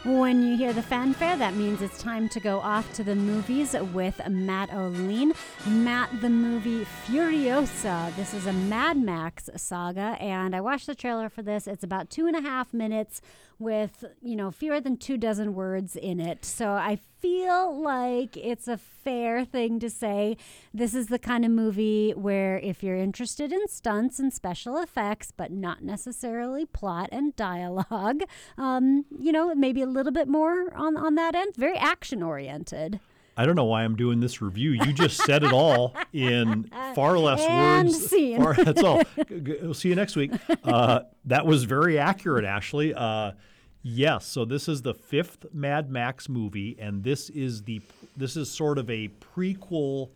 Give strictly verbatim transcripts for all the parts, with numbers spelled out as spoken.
When you hear the fanfare, that means it's time to go off to the movies with Matt O'Lean. Matt, the movie Furiosa. This is a Mad Max saga, and I watched the trailer for this. It's about two and a half minutes with, you know, fewer than two dozen words in it. So I feel like it's a fair thing to say this is the kind of movie where if you're interested in stunts and special effects, but not necessarily plot and dialogue, um, you know, maybe a little bit more on, on that end. Very action-oriented. I don't know why I'm doing this review. You just said it all in far less and words. Scene. Far, that's all. We'll see you next week. Uh, that was very accurate, Ashley. Uh, yes, so this is the fifth Mad Max movie, and this is the this is sort of a prequel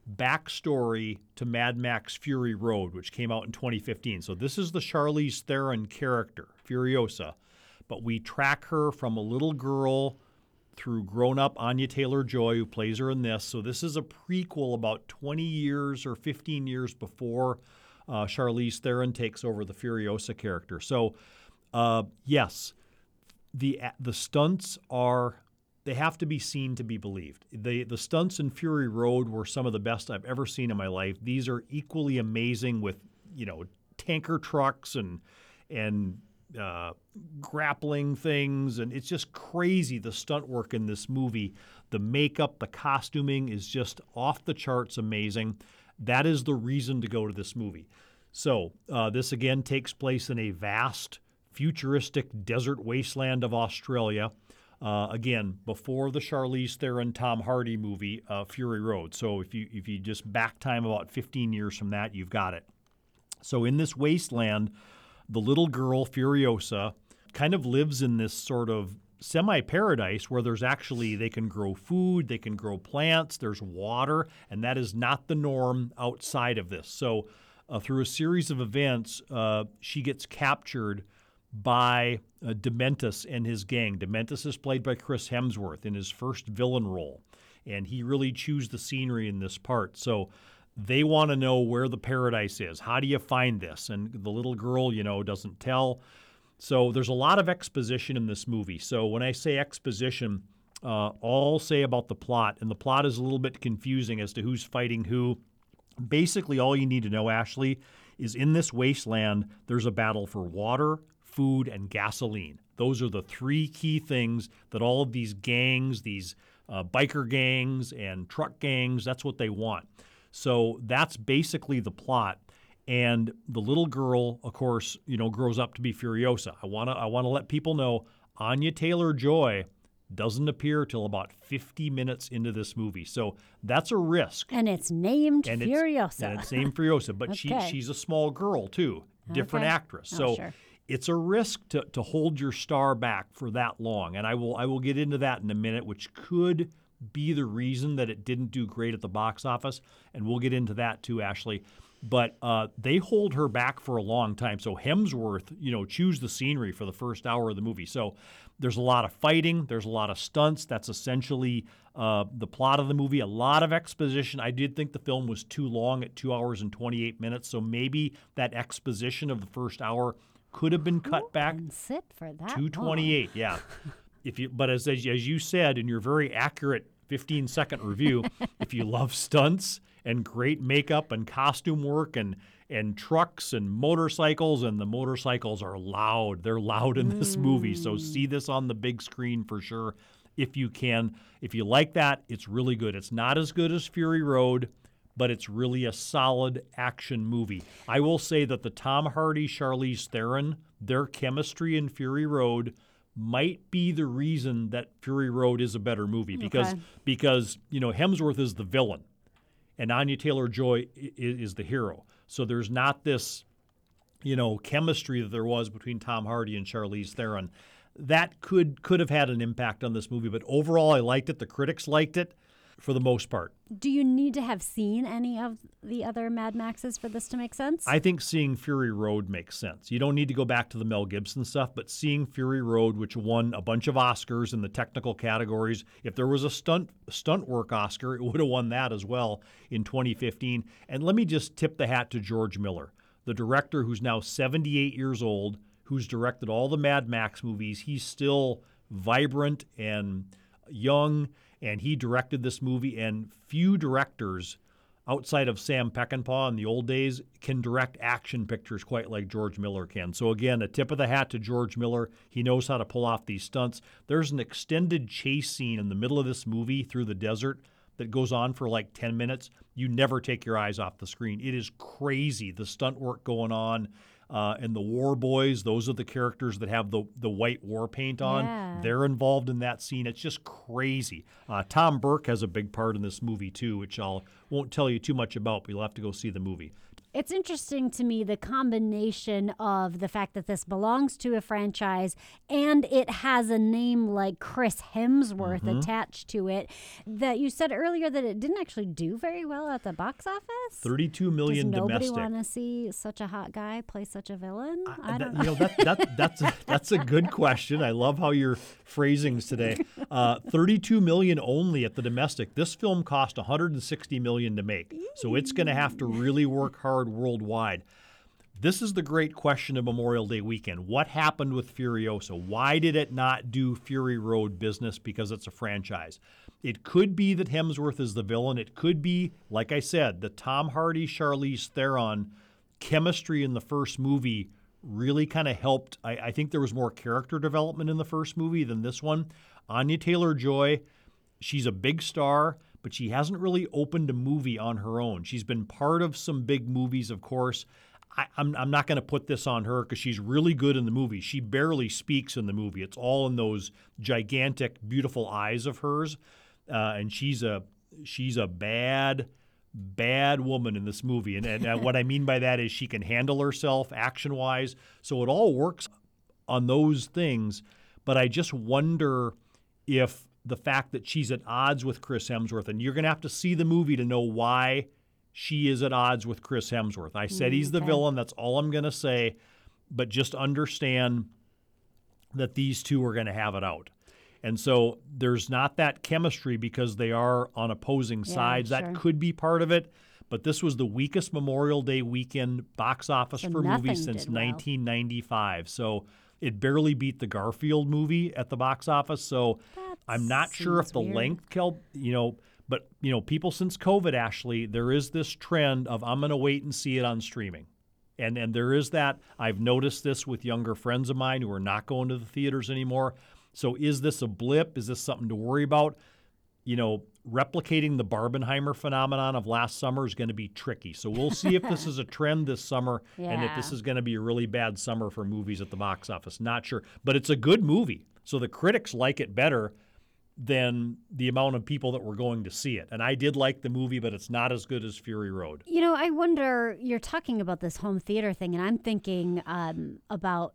backstory to Mad Max Fury Road, which came out in twenty fifteen. So this is the Charlize Theron character, Furiosa, but we track her from a little girl through grown-up Anya Taylor-Joy, who plays her in this. So this is a prequel about twenty years or fifteen years before uh, Charlize Theron takes over the Furiosa character. So, uh, yes, the the stunts are, they have to be seen to be believed. The, the stunts in Fury Road were some of the best I've ever seen in my life. These are equally amazing with, you know, tanker trucks and and Uh, grappling things, and it's just crazy, the stunt work in this movie. The makeup, the costuming is just off the charts amazing. That is the reason to go to this movie. So uh, this again takes place in a vast, futuristic desert wasteland of Australia. Uh, again, before the Charlize Theron, Tom Hardy movie, uh, Fury Road. So if you if you just back time about fifteen years from that, you've got it. So in this wasteland, the little girl, Furiosa, kind of lives in this sort of semi-paradise where there's actually, they can grow food, they can grow plants, there's water, and that is not the norm outside of this. So uh, through a series of events, uh, she gets captured by uh, Dementus and his gang. Dementus is played by Chris Hemsworth in his first villain role, and he really chews the scenery in this part. So they want to know where the paradise is. How do you find this? And the little girl, you know, doesn't tell. So there's a lot of exposition in this movie. So when I say exposition, uh, all I'll say about the plot, and the plot is a little bit confusing as to who's fighting who. Basically, all you need to know, Ashley, is in this wasteland, there's a battle for water, food, and gasoline. Those are the three key things that all of these gangs, these uh, biker gangs and truck gangs, that's what they want. So that's basically the plot. And the little girl, of course, you know, grows up to be Furiosa. I want to I want to let people know Anya Taylor-Joy doesn't appear till about fifty minutes into this movie. So that's a risk. And it's named and Furiosa. It's, and it's named Furiosa, but okay. she she's a small girl too, different okay. actress. Oh, so sure. It's a risk to to hold your star back for that long. And I will I will get into that in a minute, which could be the reason that it didn't do great at the box office, and we'll get into that too, Ashley. But uh, they hold her back for a long time. So Hemsworth, you know, chews the scenery for the first hour of the movie. So there's a lot of fighting, there's a lot of stunts. That's essentially uh, the plot of the movie. A lot of exposition. I did think the film was too long at two hours and twenty-eight minutes. So maybe that exposition of the first hour could have been cut Who back. can sit for that two twenty-eight, yeah. If you, but as, as as you said in your very accurate fifteen second review, if you love stunts and great makeup and costume work and and trucks and motorcycles, and the motorcycles are loud. They're loud in this mm. movie. So see this on the big screen for sure if you can. If you like that, it's really good. It's not as good as Fury Road, but it's really a solid action movie. I will say that the Tom Hardy, Charlize Theron, their chemistry in Fury Road might be the reason that Fury Road is a better movie because okay. because you know Hemsworth is the villain and Anya Taylor-Joy is, is the hero. So there's not this, you know, chemistry that there was between Tom Hardy and Charlize Theron. That could could have had an impact on this movie, but overall I liked it. The critics liked it for the most part. Do you need to have seen any of the other Mad Maxes for this to make sense? I think seeing Fury Road makes sense. You don't need to go back to the Mel Gibson stuff, but seeing Fury Road, which won a bunch of Oscars in the technical categories, if there was a stunt stunt work Oscar, it would have won that as well in twenty fifteen. And let me just tip the hat to George Miller, the director who's now seventy-eight years old, who's directed all the Mad Max movies. He's still vibrant and young, and he directed this movie. And few directors outside of Sam Peckinpah in the old days can direct action pictures quite like George Miller can. So again, a tip of the hat to George Miller. He knows how to pull off these stunts. There's an extended chase scene in the middle of this movie through the desert that goes on for like ten minutes. You never take your eyes off the screen. It is crazy, the stunt work going on. Uh, and the War Boys, those are the characters that have the, the white war paint on. Yeah. They're involved in that scene. It's just crazy. Uh, Tom Burke has a big part in this movie, too, which I won't tell you too much about, but you'll have to go see the movie. It's interesting to me, the combination of the fact that this belongs to a franchise and it has a name like Chris Hemsworth Mm-hmm. attached to it, that you said earlier that it didn't actually do very well at the box office. thirty-two million Does nobody domestic. want to see such a hot guy play such a villain? I, Uh, don't that- know. You know, that, that, that's, a, that's a good question. I love how your phrasings today. Uh, thirty-two million only at the domestic. This film cost one hundred sixty million to make, so it's going to have to really work hard worldwide. This is the great question of Memorial Day weekend. What happened with Furiosa? Why did it not do Fury Road business? Because it's a franchise. It could be that Hemsworth is the villain. It could be, like I said, the Tom Hardy, Charlize Theron chemistry in the first movie really kind of helped. I, I think there was more character development in the first movie than this one. Anya Taylor-Joy, she's a big star, but she hasn't really opened a movie on her own. She's been part of some big movies, of course. I, I'm, I'm not going to put this on her because she's really good in the movie. She barely speaks in the movie. It's all in those gigantic, beautiful eyes of hers, uh, and she's a she's a bad, bad woman in this movie. And, and uh, what I mean by that is she can handle herself action-wise. So it all works on those things. But I just wonder if the fact that she's at odds with Chris Hemsworth, and you're going to have to see the movie to know why she is at odds with Chris Hemsworth. I said he's the Okay. villain. That's all I'm going to say. But just understand that these two are going to have it out. And so there's not that chemistry because they are on opposing Yeah, sides. sure. That could be part of it. But this was the weakest Memorial Day weekend box office So for nothing movies since did well. nineteen ninety-five. So it barely beat the Garfield movie at the box office. So That I'm not sure if seems the weird. length, Kel, you know, but, you know, people since COVID, Ashley, there is this trend of I'm going to wait and see it on streaming. And and there is that. I've noticed this with younger friends of mine who are not going to the theaters anymore. So is this a blip? Is this something to worry about? You know, replicating the Barbenheimer phenomenon of last summer is going to be tricky. So we'll see if this is a trend this summer and if this Yeah. is going to be a really bad summer for movies at the box office. Not sure. But it's a good movie. So the critics like it better than the amount of people that were going to see it. And I did like the movie, but it's not as good as Fury Road. You know, I wonder, you're talking about this home theater thing, and I'm thinking um, about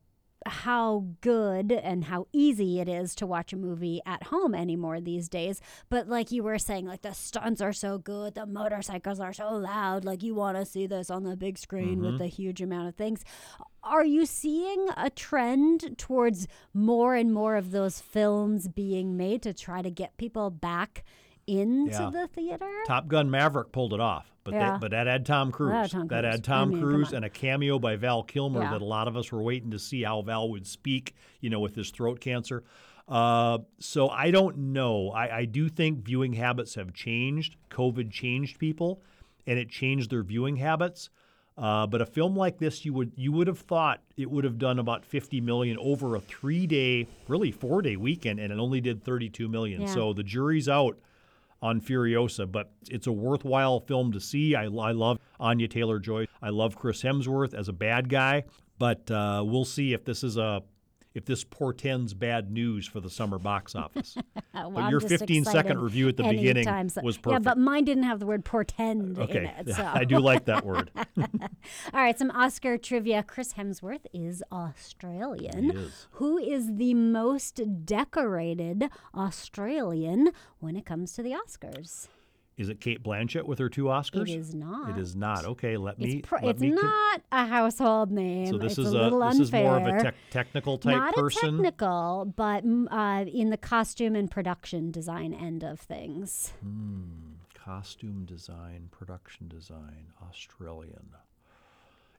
how good and how easy it is to watch a movie at home anymore these days. But like you were saying, like the stunts are so good, the motorcycles are so loud, like you want to see this on the big screen with the huge amount of things. Are you seeing a trend towards more and more of those films being made to try to get people back into Yeah. the theater? Top Gun Maverick pulled it off, but Yeah. they, but that had Tom Cruise. That had Tom That Cruise. had Tom I mean, come Cruise on. and a cameo by Val Kilmer Yeah. that a lot of us were waiting to see how Val would speak, you know, with his throat cancer. Uh, so I don't know. I, I do think viewing habits have changed. COVID changed people, and it changed their viewing habits. Uh, but a film like this, you would you would have thought it would have done about fifty million over a three-day, really four-day weekend, and it only did thirty-two million. Yeah. So the jury's out on Furiosa, but it's a worthwhile film to see. I, I love Anya Taylor-Joy. I love Chris Hemsworth as a bad guy, but uh, we'll see if this is a if this portends bad news for the summer box office. Well, But I'm your just fifteen-second excited review at the beginning anytime so- was Yeah, perfect. but mine didn't have the word portend Okay, in it. So. I do like that word. All right, some Oscar trivia. Chris Hemsworth is Australian. He is. Who is the most decorated Australian when it comes to the Oscars? Is it Kate Blanchett with her two Oscars? It is not. It is not. Okay, let me. It's, pr- let it's me con- not a household name. So this it's is a little this unfair. is more of a tech technical type Not person. a technical, but mm, uh, in the costume and production design end of things. Hmm, costume design, production design, Australian.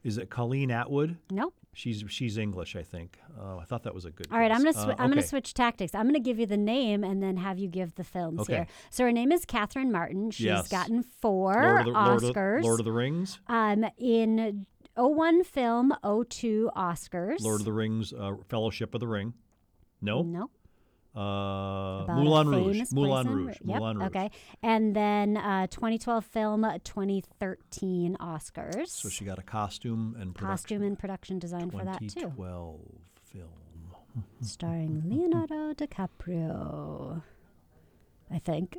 Is it Colleen Atwood? Nope. She's she's English, I think. Uh, I thought that was a good. All right, guess. I'm gonna sw- uh, I'm gonna okay. switch tactics. I'm gonna give you the name and then have you give the films Okay. here. So her name is Catherine Martin. She's Yes. gotten four Lord of the, Lord Oscars. of, Lord of the Rings. Um, in oh one film, oh two Oscars. Lord of the Rings, uh, Fellowship of the Ring. No. No. Uh, About Moulin a Rouge. famous Moulin person. Rouge. Yep. Moulin Rouge. Okay. And then uh, twenty twelve film, twenty thirteen Oscars. So she got a costume and production. Costume and production design for that too. twenty twelve film. Starring Leonardo DiCaprio, I think.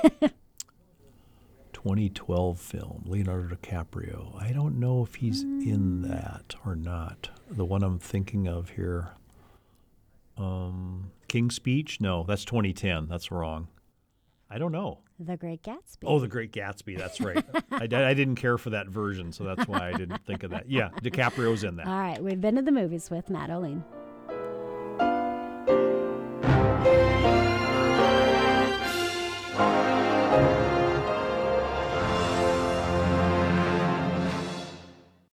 twenty twelve film. Leonardo DiCaprio. I don't know if he's Mm. in that or not. The one I'm thinking of here. Um, King's Speech? No, that's twenty ten. That's wrong. I don't know. The Great Gatsby. Oh, The Great Gatsby. That's right. I, I didn't care for that version, so that's why I didn't think of that. Yeah, DiCaprio's in that. All right, we've been to the movies with Matt O'Lean.